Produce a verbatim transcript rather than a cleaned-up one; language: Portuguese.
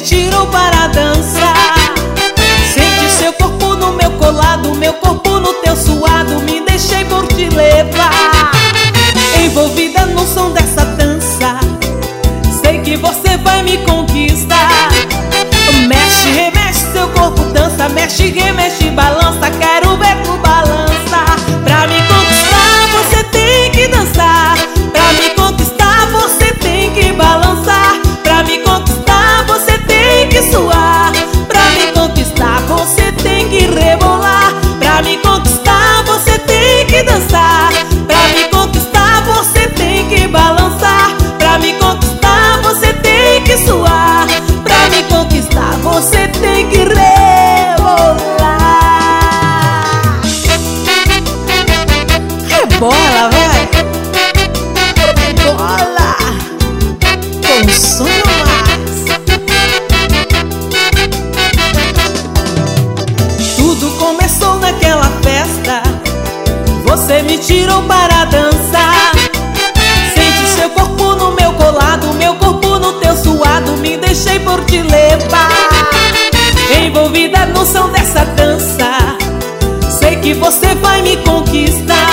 tirou para dançar. Sente seu corpo no meu colado, meu corpo no teu suado, me deixei por te levar. Envolvida no som dessa dança, sei que você vai me conquistar. Mexe, remexe seu corpo, dança, mexe, remexe, balança, quero ver tu balança. Pra me conquistar você tem que dançar, pra me conquistar você tem que balançar, pra me conquistar você tem que suar, pra me conquistar você tem que rebolar, pra me conquistar você tem que dançar, pra me conquistar você tem que balançar, pra me conquistar você tem que suar, pra me conquistar você tem que rebolar. Rebola, vai! Rebola! Com sonho mais. Tudo começou naquela festa, você me tirou para dançar. Sente seu corpo no meu colado, meu corpo no teu suado, me deixei por te levar. Envolvida no som dessa dança, sei que você vai me conquistar.